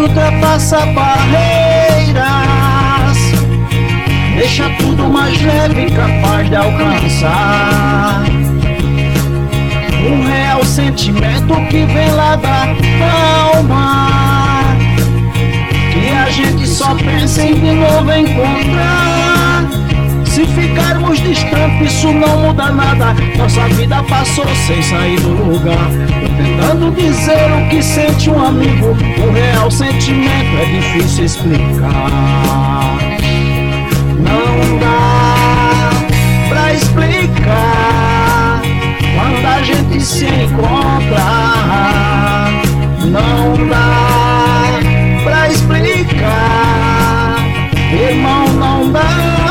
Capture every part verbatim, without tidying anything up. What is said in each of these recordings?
ultrapassa barreiras, deixa tudo mais leve e capaz de alcançar um real sentimento que vem lá da alma, que a gente só pensa em de novo encontrar. Se ficarmos distantes, isso não muda nada. Nossa vida passou sem sair do lugar. Tô tentando dizer o que sente um amigo. O real sentimento é difícil explicar. Não dá pra explicar quando a gente se encontra. Não dá pra explicar, irmão, não dá.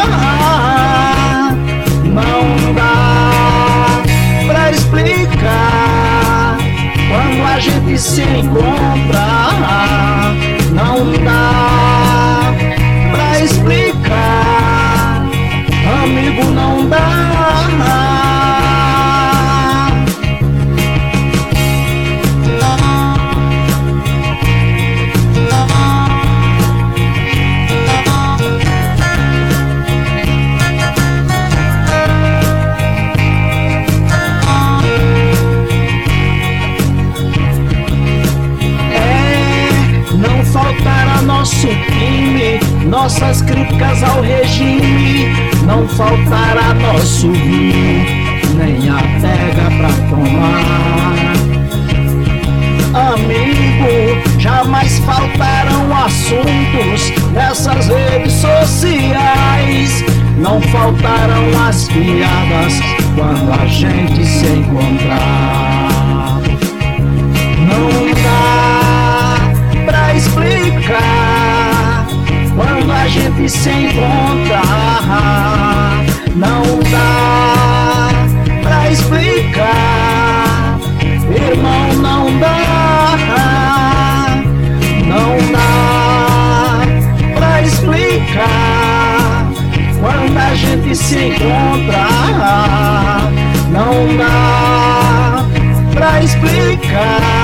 Não dá pra explicar quando a gente se encontra. Não dá pra explicar, amigo, não dá. Nosso time, nossas críticas ao regime, não faltará nosso vinho, nem a adega pra tomar. Amigo, jamais faltarão assuntos nessas redes sociais, não faltarão as piadas quando a gente se encontrar. Não dá pra explicar quando a gente se encontra. Não dá pra explicar, irmão, não dá. Não dá pra explicar quando a gente se encontra. Não dá pra explicar,